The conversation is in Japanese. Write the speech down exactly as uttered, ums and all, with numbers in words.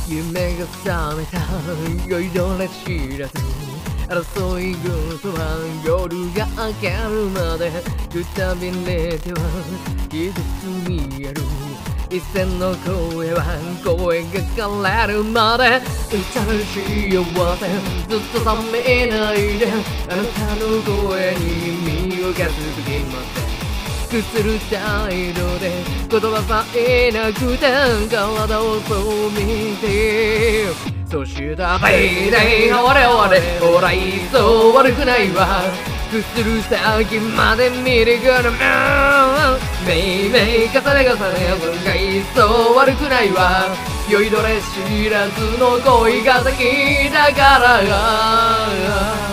夢が覚めた酔いどれ知らず争い事は夜が明けるまでくたびれては傷つ見える一線の声は声が枯れるまで歌う幸せずっと冷めないであなたの声に耳を貸す時までくする態度で言葉さえなくて体をそう見てそしたベイデイ俺俺ほらいっそ悪くないわくする先まで見るからメイメイ重ね重ね分がいっそ悪くないわ酔いどれ知らずの恋が先だから